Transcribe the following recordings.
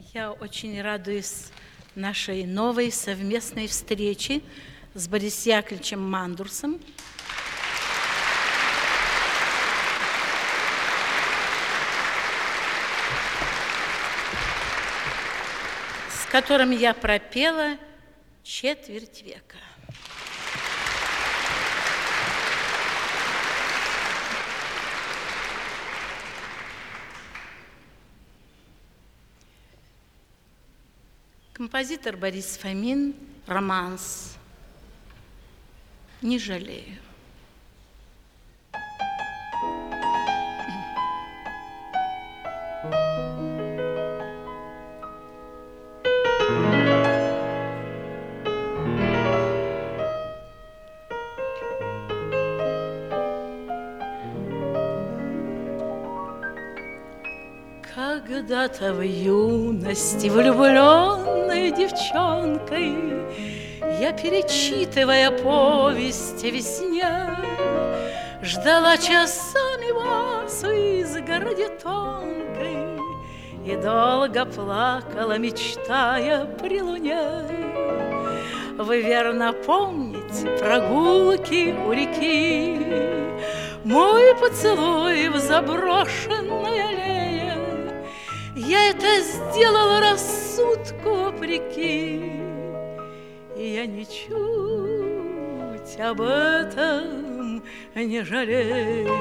Я очень радуюсь нашей новой совместной встрече с Борисом Яковлевичем Мандурсом. С которым я пропела четверть века. Композитор Борис Фомин, романс «Не жалею». Когда-то в юности, влюбленной девчонкой, я, перечитывая повесть о весне, ждала часами вас у изгороди тонкой и долго плакала, мечтая при луне. Вы верно помните прогулки у реки, мой поцелуй в заброшенной аллее. Я это сделала рассудку вопреки, и я ничуть об этом не жалею.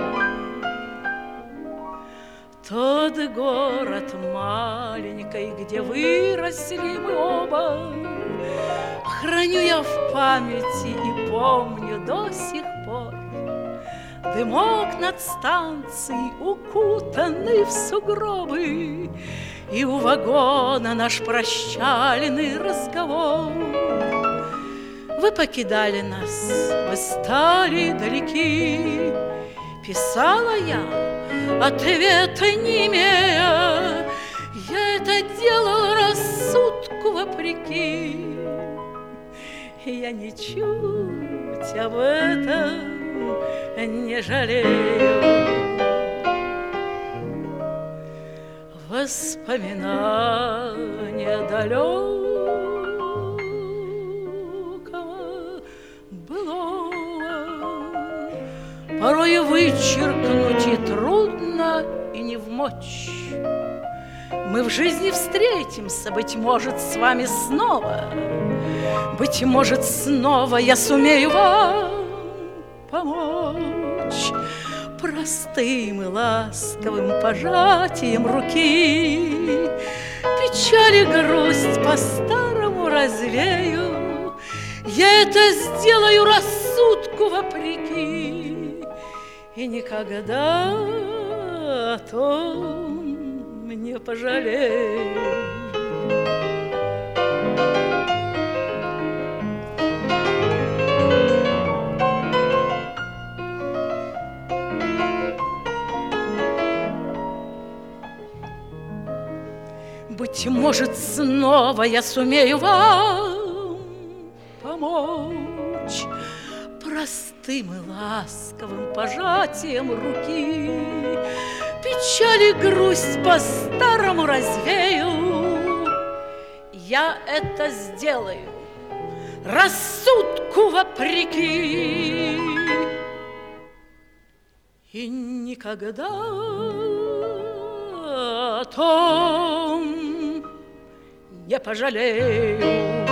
Тот город маленький, где выросли мы оба, храню я в памяти и помню до сих пор. Дымок над станцией, укутанный в сугробы, и у вагона наш прощальный разговор. Вы покидали нас, вы стали далеки. Писала я, ответа не имея, я это делала рассудку вопреки. Я ничуть об этом не жалею. Воспоминания далекого былого порой вычеркнуть и трудно, и не вмочь. Мы в жизни встретимся, быть может, с вами снова. Быть может, снова я сумею вам помочь простым и ласковым пожатием руки. Печаль и грусть по-старому развею, я это сделаю рассудку вопреки, и никогда о том не пожалею. Быть может, снова я сумею вам помочь простым и ласковым пожатием руки. Печаль и грусть по-старому развею, я это сделаю рассудку вопреки, и никогда о том не пожалею.